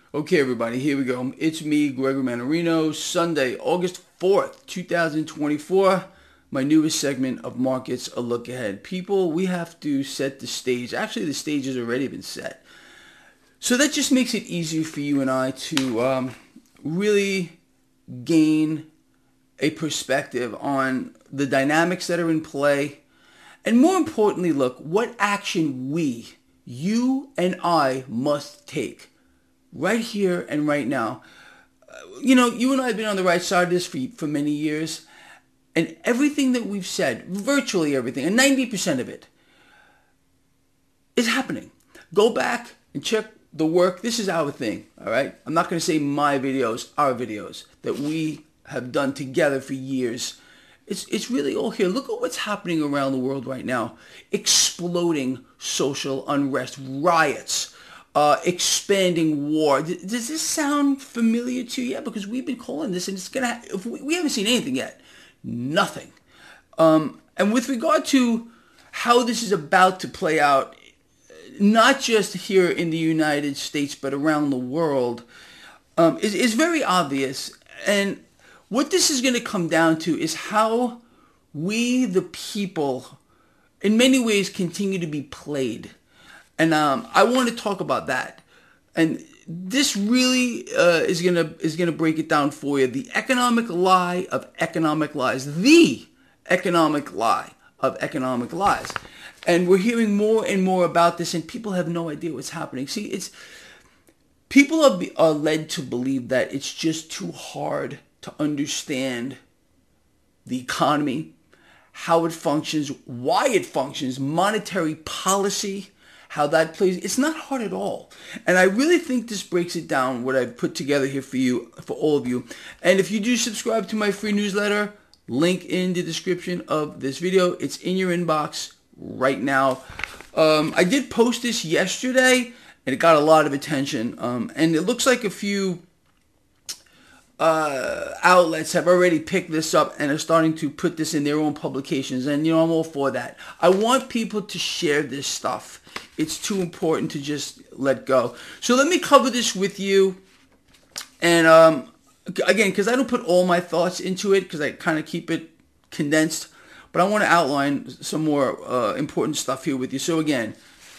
Okay, everybody, here we go. It's me, Gregory Mannarino, Sunday, August 4th, 2024. My newest segment of Markets, A Look Ahead. People, we have to set the stage. Actually, the stage has already been set. So that just makes it easier for you and I to really gain a perspective on the dynamics that are in play. And more importantly, look, what action we, you and I, must take right here and right now. You and I have been on the right side of this for many years. And everything that we've said, virtually everything, and 90% of it, is happening. Go back and check the work. This is our thing, all right? I'm not going to say my videos, our videos that we have done together for years. It's really all here. Look at what's happening around the world right now. Exploding social unrest, riots, expanding war. Does this sound familiar to you? Yeah, because we've been calling this, and it's gonna. If we haven't seen anything yet, nothing. And with regard to how this is about to play out, not just here in the United States but around the world, is very obvious. And what this is going to come down to is how we, the people, in many ways, continue to be played. And I want to talk about that. And this really is gonna break it down for you. The economic lie of economic lies. The economic lie of economic lies. And we're hearing more and more about this, and people have no idea what's happening. See, people are led to believe that it's just too hard to understand the economy, how it functions, why it functions, monetary policy, how that plays. It's not hard at all. And I really think this breaks it down, what I've put together here for you, for all of you. And if you do subscribe to my free newsletter, link in the description of this video. It's in your inbox right now. I did post this yesterday, and it got a lot of attention. And it looks like a few outlets have already picked this up and are starting to put this in their own publications. And, I'm all for that. I want people to share this stuff. It's too important to just let go. So let me cover this with you. And again, because I don't put all my thoughts into it, because I kind of keep it condensed. But I want to outline some more important stuff here with you. So again,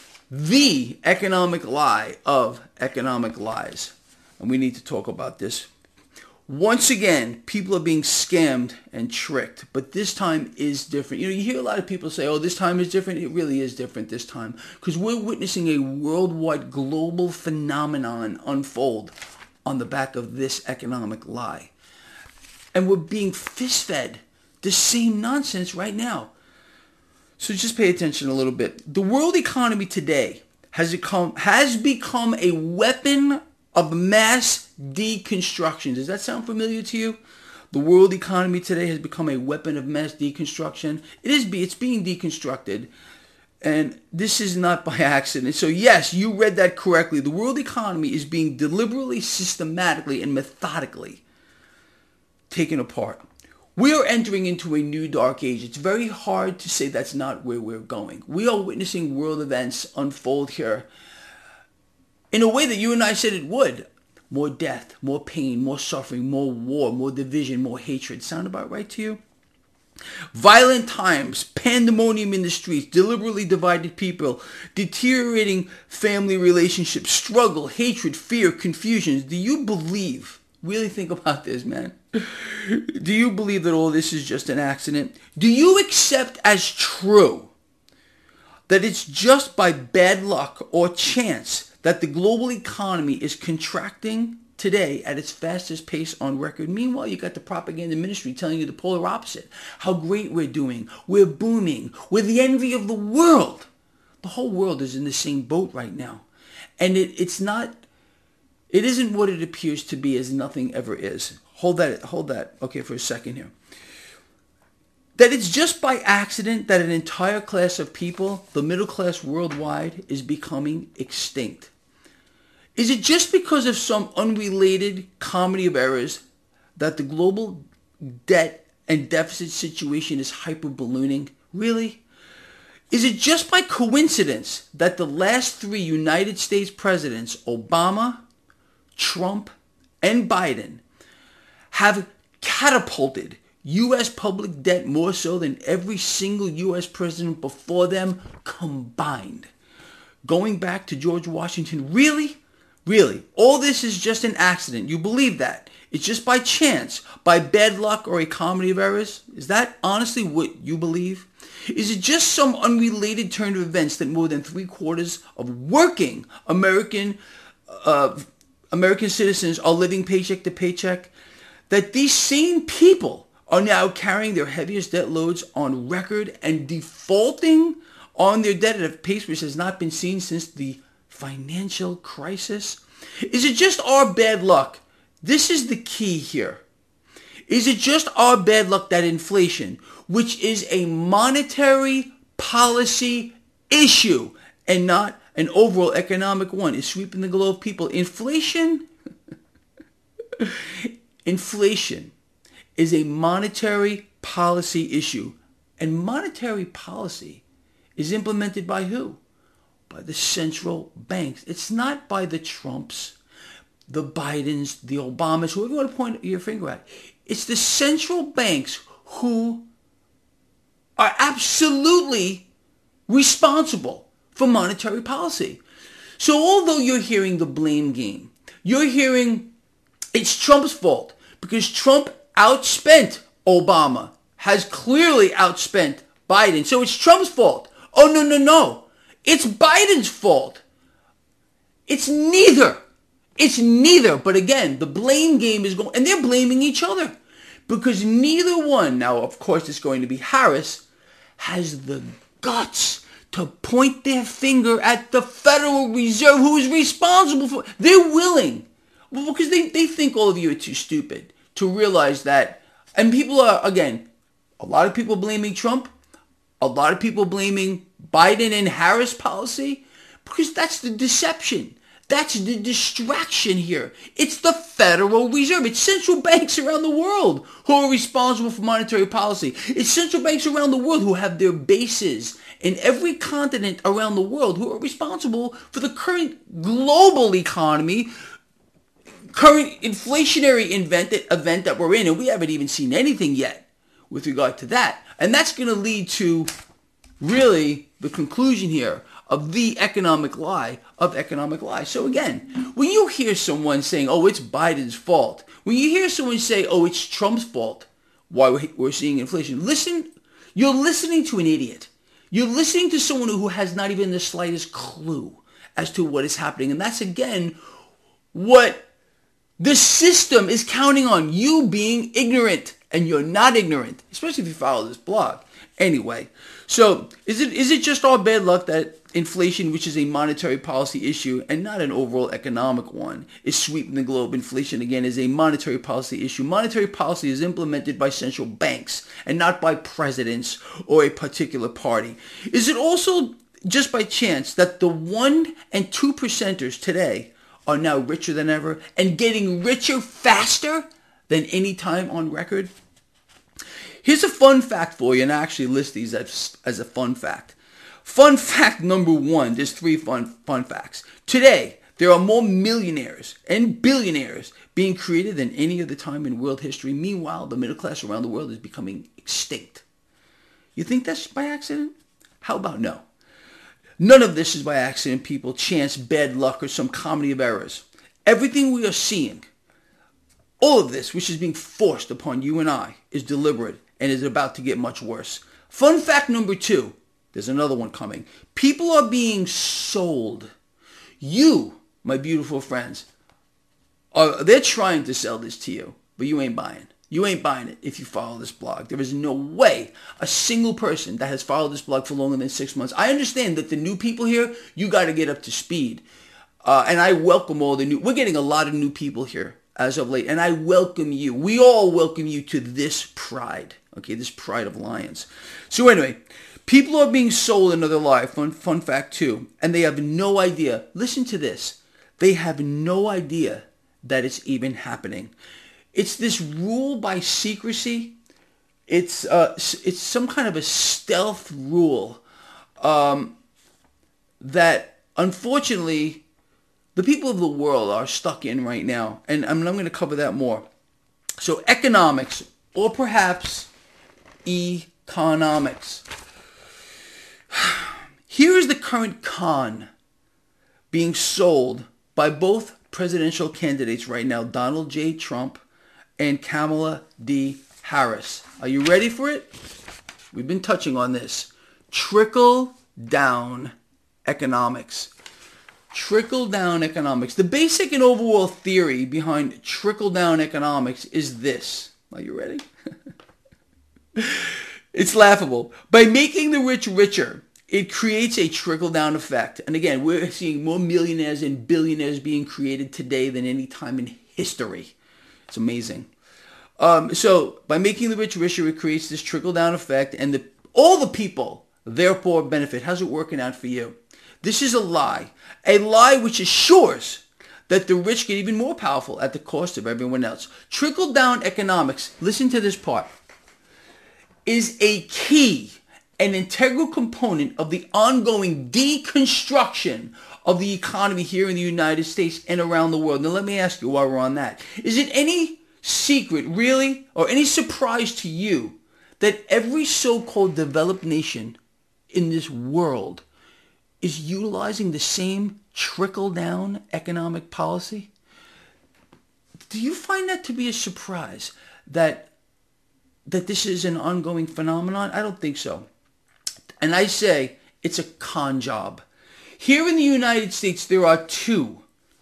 the economic lie of economic lies. And we need to talk about this. Once again, people are being scammed and tricked, but this time is different. You hear a lot of people say, oh, this time is different. It really is different this time, because we're witnessing a worldwide global phenomenon unfold on the back of this economic lie. And we're being fist-fed the same nonsense right now. So just pay attention a little bit. The world economy today has become a weapon of mass deconstruction. Does that sound familiar to you? The world economy today has become a weapon of mass deconstruction. It's being deconstructed. And this is not by accident. So yes, you read that correctly. The world economy is being deliberately, systematically, and methodically taken apart. We are entering into a new dark age. It's very hard to say that's not where we're going. We are witnessing world events unfold here in a way that you and I said it would. More death, more pain, more suffering, more war, more division, more hatred. Sound about right to you? Violent times, pandemonium in the streets, deliberately divided people, deteriorating family relationships, struggle, hatred, fear, confusion. Do you believe, really think about this, man. Do you believe that all this is just an accident? Do you accept as true that it's just by bad luck or chance that the global economy is contracting today at its fastest pace on record? Meanwhile, you got the propaganda ministry telling you the polar opposite. How great we're doing. We're booming. We're the envy of the world. The whole world is in the same boat right now. And it isn't what it appears to be, as nothing ever is. Hold that, okay, for a second here. That it's just by accident that an entire class of people, the middle class worldwide, is becoming extinct. Is it just because of some unrelated comedy of errors that the global debt and deficit situation is hyper-ballooning? Really? Is it just by coincidence that the last three United States presidents, Obama, Trump and Biden have catapulted U.S. public debt more so than every single U.S. president before them combined. Going back to George Washington, really? Really? All this is just an accident. You believe that? It's just by chance, by bad luck, or a comedy of errors? Is that honestly what you believe? Is it just some unrelated turn of events that more than 3/4 of working American citizens are living paycheck to paycheck? That these same people are now carrying their heaviest debt loads on record and defaulting on their debt at a pace which has not been seen since the financial crisis? Is it just our bad luck? This is the key here. Is it just our bad luck that inflation, which is a monetary policy issue and not an overall economic one, is sweeping the globe? People, inflation is a monetary policy issue. And monetary policy is implemented by who? By the central banks. It's not by the Trumps, the Bidens, the Obamas, whoever you want to point your finger at. It's the central banks who are absolutely responsible for monetary policy. So although you're hearing the blame game, you're hearing it's Trump's fault because Trump outspent Obama, has clearly outspent Biden. So it's Trump's fault. Oh, no. It's Biden's fault. It's neither. But again, the blame game is going, and they're blaming each other because neither one, now of course it's going to be Harris, has the guts to point their finger at the Federal Reserve, who is responsible for, they're willing, well, because they think all of you are too stupid to realize that, and people are, again, a lot of people blaming Trump, a lot of people blaming Biden and Harris policy, because that's the deception. That's the distraction here. It's the Federal Reserve. It's central banks around the world who are responsible for monetary policy. It's central banks around the world who have their bases in every continent around the world who are responsible for the current global economy, current inflationary event that we're in, and we haven't even seen anything yet with regard to that. And that's going to lead to really the conclusion here of the economic lie of economic lies. So again, when you hear someone saying, oh, it's Biden's fault, when you hear someone say, oh, it's Trump's fault, why we're seeing inflation, listen, you're listening to an idiot. You're listening to someone who has not even the slightest clue as to what is happening. And that's, again, what the system is counting on, you being ignorant. And you're not ignorant, especially if you follow this blog. Anyway, so is it just all bad luck that inflation, which is a monetary policy issue and not an overall economic one, is sweeping the globe? Inflation, again, is a monetary policy issue. Monetary policy is implemented by central banks and not by presidents or a particular party. Is it also just by chance that the 1% and 2% today are now richer than ever and getting richer faster than any time on record? Here's a fun fact for you, and I actually list these as a fun fact. Fun fact number one, there's three fun facts. Today, there are more millionaires and billionaires being created than any other time in world history. Meanwhile, the middle class around the world is becoming extinct. You think that's by accident? How about no? None of this is by accident, people, chance, bad luck, or some comedy of errors. Everything we are seeing, all of this, which is being forced upon you and I, is deliberate and is about to get much worse. Fun fact number two, there's another one coming. People are being sold. You, my beautiful friends, they're trying to sell this to you, but you ain't buying. You ain't buying it if you follow this blog. There is no way a single person that has followed this blog for longer than 6 months. I understand that the new people here, you got to get up to speed. And I welcome all the new, we're getting a lot of new people here as of late, and I welcome you. We all welcome you to this pride, okay, this pride of lions. So anyway, people are being sold another lie, fun fact too, and they have no idea. Listen to this. They have no idea that it's even happening. It's this rule by secrecy. It's some kind of a stealth rule that unfortunately the people of the world are stuck in right now. And I'm going to cover that more. So economics, or perhaps economics. Here is the current con being sold by both presidential candidates right now, Donald J. Trump and Kamala D. Harris. Are you ready for it? We've been touching on this. Trickle-down economics. Trickle-down economics. The basic and overall theory behind trickle-down economics is this. Are you ready? It's laughable. By making the rich richer, it creates a trickle-down effect. And again, we're seeing more millionaires and billionaires being created today than any time in history. It's amazing. So by making the rich richer, it creates this trickle-down effect, and all the people therefore benefit. How's it working out for you? This is a lie which assures that the rich get even more powerful at the cost of everyone else. Trickle-down economics, listen to this part, is a key, an integral component of the ongoing deconstruction of the economy here in the United States and around the world. Now let me ask you while we're on that. Is it any secret, really, or any surprise to you that every so-called developed nation in this world is utilizing the same trickle-down economic policy? Do you find that to be a surprise that this is an ongoing phenomenon? I don't think so. And I say it's a con job. Here in the United States, there are two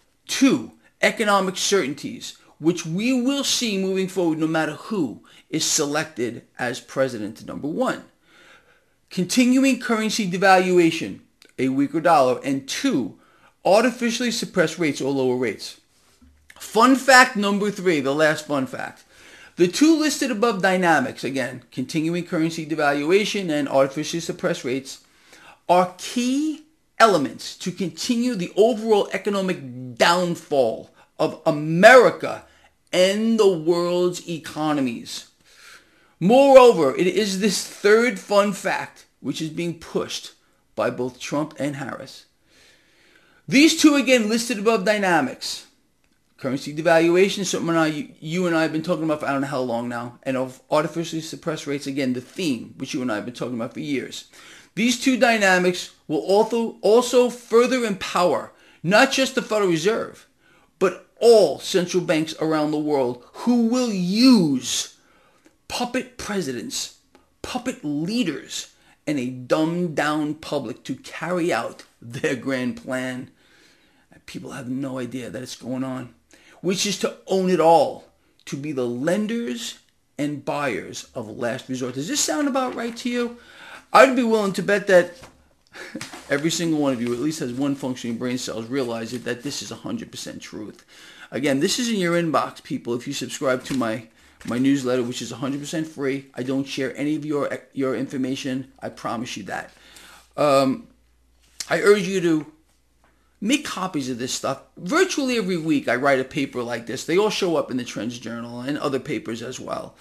economic certainties which we will see moving forward no matter who is selected as president. Number one, continuing currency devaluation, a weaker dollar, and two, artificially suppressed rates or lower rates. Fun fact number three, the last fun fact. The two listed above dynamics, again, continuing currency devaluation and artificially suppressed rates, are key elements to continue the overall economic downfall of America and the world's economies. Moreover, it is this third fun fact which is being pushed by both Trump and Harris. These two, again, listed above dynamics. Currency devaluation, something you and I have been talking about for I don't know how long now. And of artificially suppressed rates, again, the theme, which you and I have been talking about for years. These two dynamics will also further empower not just the Federal Reserve, but all central banks around the world who will use puppet presidents, puppet leaders, and a dumbed-down public to carry out their grand plan. People have no idea that it's going on, which is to own it all, to be the lenders and buyers of last resort. Does this sound about right to you? I'd be willing to bet that every single one of you at least has one functioning brain cells realize that this is 100% truth. Again, this is in your inbox, people, if you subscribe to my newsletter, which is 100% free. I don't share any of your information. I promise you that. I urge you to make copies of this stuff. Virtually every week I write a paper like this. They all show up in the Trends Journal and other papers as well.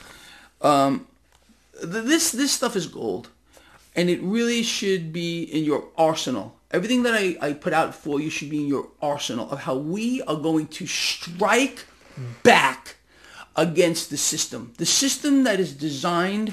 This stuff is gold. And it really should be in your arsenal. Everything that I put out for you should be in your arsenal of how we are going to strike back against the system. The system that is designed,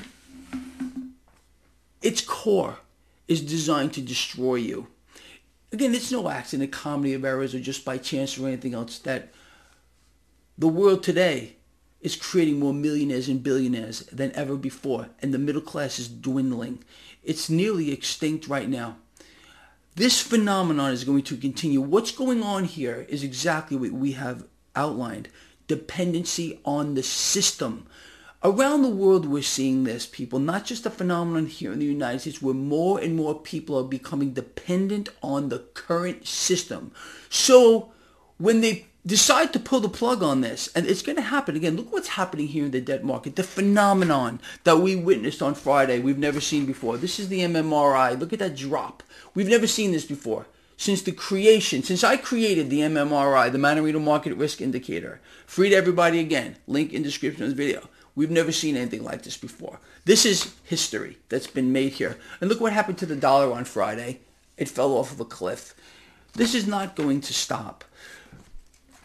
its core is designed to destroy you. Again, it's no accident, a comedy of errors, or just by chance or anything else, that the world today is creating more millionaires and billionaires than ever before, and the middle class is dwindling. It's nearly extinct right now. This phenomenon is going to continue. What's going on here is exactly what we have outlined. Dependency on the system. Around the world we're seeing this, people, not just a phenomenon here in the United States, where more and more people are becoming dependent on the current system. So when they decide to pull the plug on this, and it's going to happen again, look what's happening here in the debt market, the phenomenon that we witnessed on Friday, we've never seen before. This is the MMRI. Look at that drop. We've never seen this before. Since I created the MMRI, the Manarino Market Risk Indicator, free to everybody again, link in description of this video. We've never seen anything like this before. This is history that's been made here. And look what happened to the dollar on Friday. It fell off of a cliff. This is not going to stop.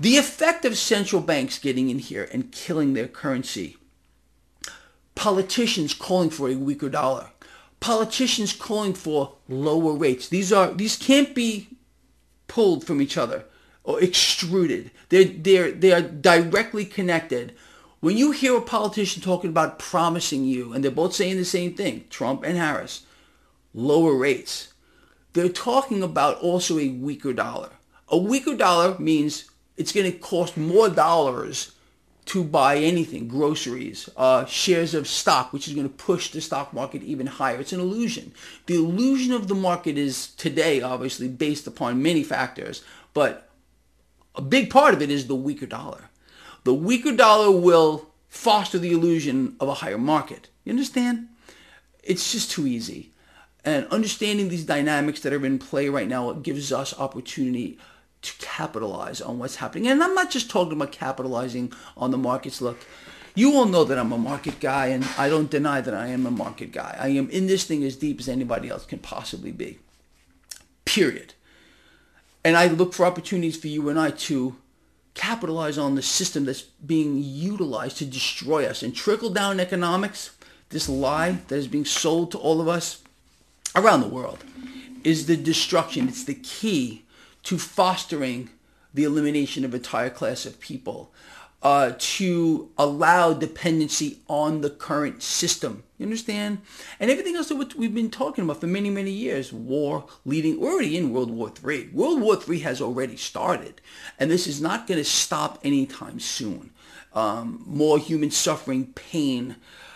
The effect of central banks getting in here and killing their currency. Politicians calling for a weaker dollar. Politicians calling for lower rates. These can't be pulled from each other or extruded. They are directly connected. When you hear a politician talking about promising you, and they're both saying the same thing, Trump and Harris, lower rates, they're talking about also a weaker dollar. A weaker dollar means it's going to cost more dollars to buy anything, groceries, shares of stock, which is going to push the stock market even higher. It's an illusion. The illusion of the market is today obviously based upon many factors, but a big part of it is the weaker dollar. The weaker dollar will foster the illusion of a higher market. You understand? It's just too easy. And understanding these dynamics that are in play right now, it gives us opportunity to capitalize on what's happening. And I'm not just talking about capitalizing on the markets. Look, you all know that I'm a market guy, and I don't deny that I am a market guy. I am in this thing as deep as anybody else can possibly be. Period. And I look for opportunities for you and I to capitalize on the system that's being utilized to destroy us. And trickle-down economics, this lie that is being sold to all of us around the world, is the destruction. It's the key to fostering the elimination of an entire class of people, to allow dependency on the current system. You understand? And everything else that we've been talking about for many, many years. War leading, we're already in World War III. World War III has already started. And this is not going to stop anytime soon. More human suffering, pain,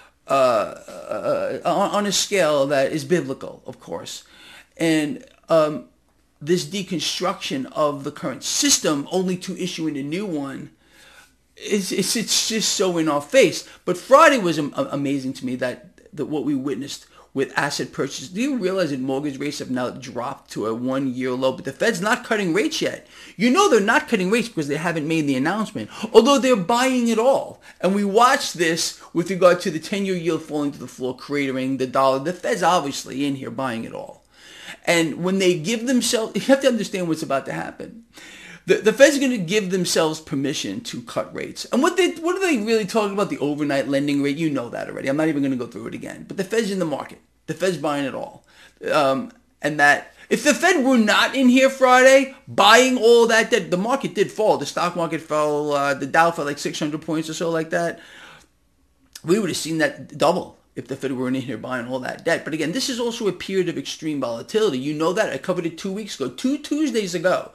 on a scale that is biblical, of course. And this deconstruction of the current system only to issuing a new one, it's just so in our face. But Friday was amazing to me that what we witnessed with asset purchases. Do you realize that mortgage rates have now dropped to a 1-year low? But the Fed's not cutting rates yet. You know they're not cutting rates because they haven't made the announcement, although they're buying it all. And we watched this with regard to the 10-year yield falling to the floor, cratering the dollar. The Fed's obviously in here buying it all. And when they give themselves, you have to understand what's about to happen. The Fed's going to give themselves permission to cut rates. And what are they really talking about? The overnight lending rate? You know that already. I'm not even going to go through it again. But the Fed's in the market. The Fed's buying it all. And that if the Fed were not in here Friday buying all that debt, the market did fall. The stock market fell. The Dow fell like 600 points or so like that. We would have seen that double if the Fed were in here buying all that debt. But again, this is also a period of extreme volatility. You know that. I covered it 2 weeks ago. Two Tuesdays ago,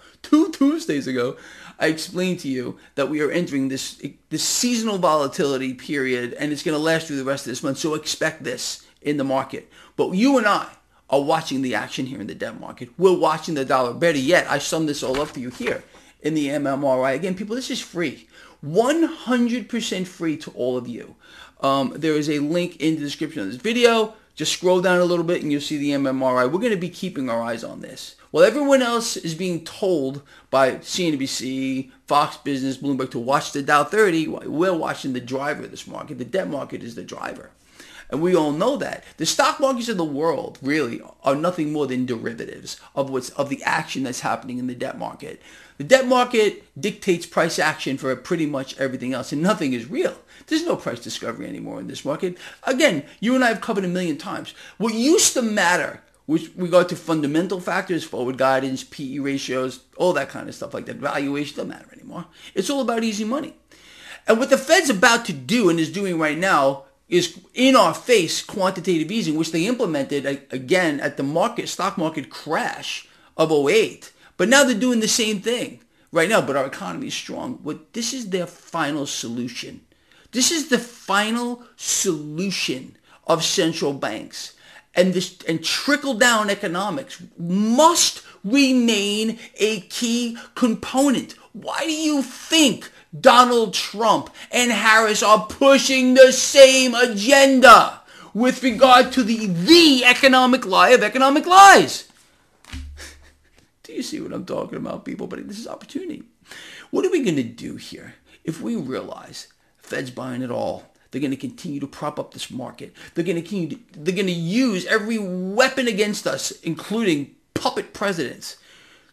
I explained to you that we are entering this seasonal volatility period, and it's going to last through the rest of this month. So expect this in the market. But you and I are watching the action here in the debt market. We're watching the dollar. Better yet, I summed this all up for you here in the MMRI. Again, people, this is free. 100% free to all of you. There is a link in the description of this video. Just scroll down a little bit and you'll see the MMRI. We're going to be keeping our eyes on this. While everyone else is being told by CNBC, Fox Business, Bloomberg to watch the Dow 30, we're watching the driver of this market. The debt market is the driver. And we all know that. The stock markets of the world really are nothing more than derivatives of the action that's happening in the debt market. The debt market dictates price action for pretty much everything else, and nothing is real. There's no price discovery anymore in this market. Again, you and I have covered a million times. What used to matter with regard to fundamental factors, forward guidance, PE ratios, all that kind of stuff like that, valuation, doesn't matter anymore. It's all about easy money. And what the Fed's about to do and is doing right now is in our face quantitative easing, which they implemented again at the stock market crash of 2008. But now they're doing the same thing right now, but our economy is strong. This is their final solution. This is the final solution of central banks. And trickle-down economics must remain a key component. Why do you think Donald Trump and Harris are pushing the same agenda with regard to the economic lie of economic lies? Do you see what I'm talking about, people? But this is opportunity. What are we going to do here if we realize the Fed's buying it all? They're going to continue to prop up this market. They're going to use every weapon against us, including puppet presidents,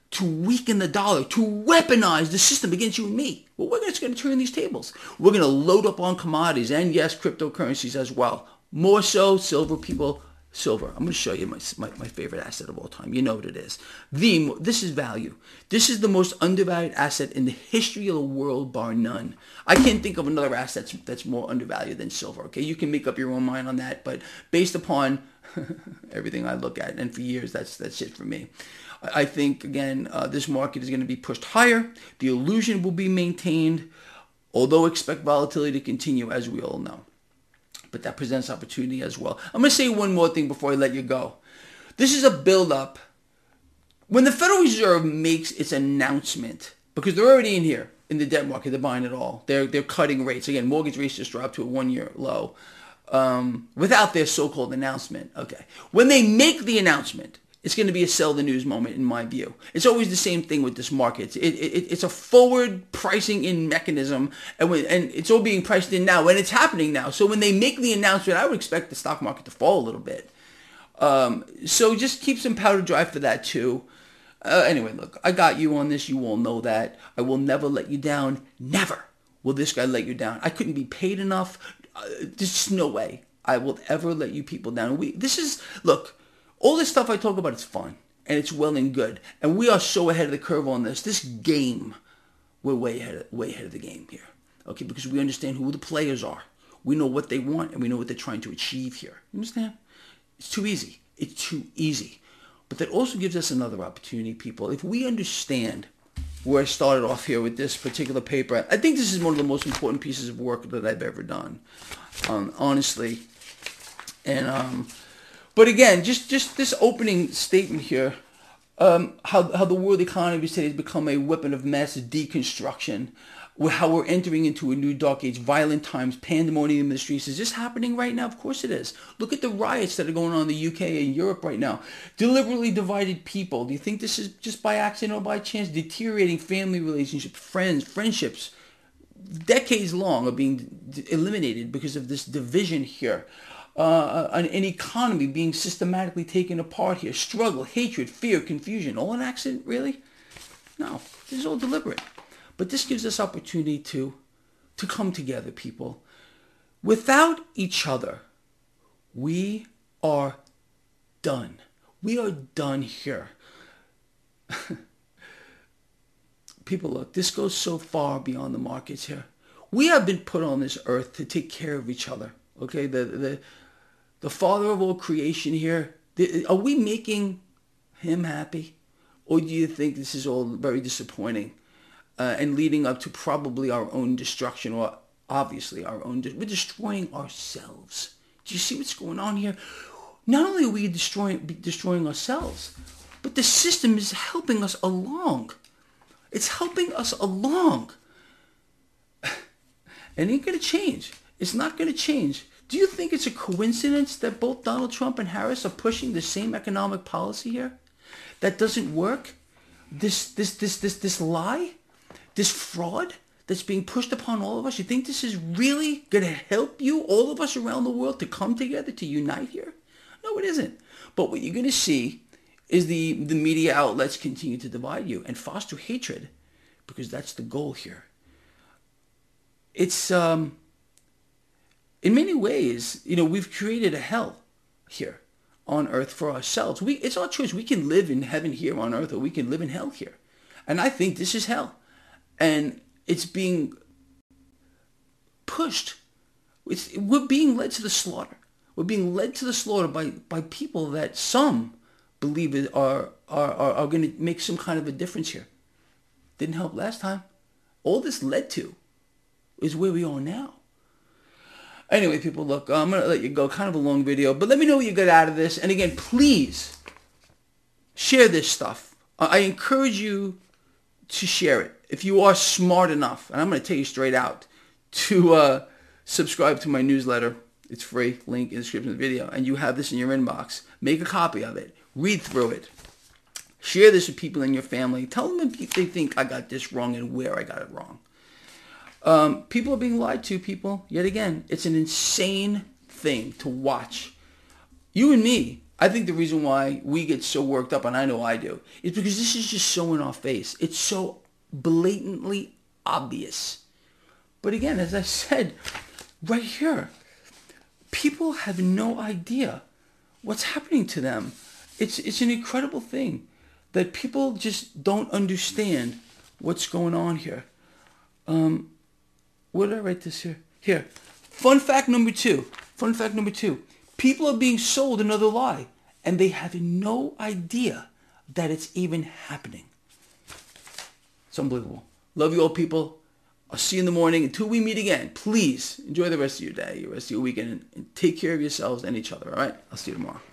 to weaken the dollar, to weaponize the system against you and me. Well, we're just going to turn these tables. We're going to load up on commodities and, yes, cryptocurrencies as well. More so, silver, people. Silver. I'm going to show you my favorite asset of all time. You know what it is. This is value. This is the most undervalued asset in the history of the world, bar none. I can't think of another asset that's more undervalued than silver. Okay, you can make up your own mind on that, but based upon everything I look at, and for years, that's it for me. I think, again, this market is going to be pushed higher. The illusion will be maintained, although expect volatility to continue, as we all know. But that presents opportunity as well. I'm going to say one more thing before I let you go. This is a build-up. When the Federal Reserve makes its announcement, because they're already in here, in the debt market, they're buying it all. They're cutting rates. Again, mortgage rates just dropped to a one-year low without their so-called announcement. Okay. When they make the announcement, it's going to be a sell the news moment in my view. It's always the same thing with this market. It's a forward pricing in mechanism, and it's all being priced in now, and it's happening now. So when they make the announcement, I would expect the stock market to fall a little bit. So just keep some powder dry for that too. Anyway, look, I got you on this. You all know that. I will never let you down. Never will this guy let you down. I couldn't be paid enough. There's just no way I will ever let you people down. Look. All this stuff I talk about is fun, and it's well and good. And we are so ahead of the curve on this. This game, we're way ahead of the game here. Okay, because we understand who the players are. We know what they want, and we know what they're trying to achieve here. You understand? It's too easy. It's too easy. But that also gives us another opportunity, people. If we understand where I started off here with this particular paper, I think this is one of the most important pieces of work that I've ever done, honestly. And but again, just this opening statement here, how the world economy today has become a weapon of mass deconstruction, how we're entering into a new dark age, violent times, pandemonium in the streets. Is this happening right now? Of course it is. Look at the riots that are going on in the UK and Europe right now. Deliberately divided people. Do you think this is just by accident or by chance? Deteriorating family relationships, friendships, decades long are being eliminated because of this division here. An economy being systematically taken apart here. Struggle, hatred, fear, confusion. All an accident, really? No, this is all deliberate. But this gives us opportunity to come together, people. Without each other, we are done. We are done here. People, look, this goes so far beyond the markets here. We have been put on this earth to take care of each other. Okay, the father of all creation here, are we making him happy? Or do you think this is all very disappointing and leading up to probably our own destruction, or obviously our own, we're destroying ourselves. Do you see what's going on here? Not only are we destroying ourselves, but the system is helping us along. It's helping us along. It ain't going to change. It's not going to change. Do you think it's a coincidence that both Donald Trump and Harris are pushing the same economic policy here? That doesn't work? This lie? This fraud that's being pushed upon all of us? You think this is really going to help you, all of us around the world, to come together, to unite here? No, it isn't. But what you're going to see is the media outlets continue to divide you and foster hatred, because that's the goal here. It's in many ways, we've created a hell here on earth for ourselves. It's our choice. We can live in heaven here on earth, or we can live in hell here. And I think this is hell. And it's being pushed. We're being led to the slaughter. We're being led to the slaughter by people that some believe are going to make some kind of a difference here. Didn't help last time. All this led to is where we are now. Anyway, people, look, I'm going to let you go. Kind of a long video, but let me know what you got out of this. And again, please share this stuff. I encourage you to share it if you are smart enough. And I'm going to tell you straight out to subscribe to my newsletter. It's free. Link in the description of the video. And you have this in your inbox. Make a copy of it. Read through it. Share this with people in your family. Tell them if they think I got this wrong and where I got it wrong. People are being lied to, people. Yet again, it's an insane thing to watch. You and me I think the reason why we get so worked up, and I know I do, is because this is just so in our face. It's so blatantly obvious. But again, as I said, right here, people have no idea what's happening to them. It's an incredible thing that people just don't understand what's going on here. Where did I write this here? Here. Fun fact number two. Fun fact number two. People are being sold another lie, and they have no idea that it's even happening. It's unbelievable. Love you all, people. I'll see you in the morning. Until we meet again, please enjoy the rest of your day, the rest of your weekend, and take care of yourselves and each other, all right? I'll see you tomorrow.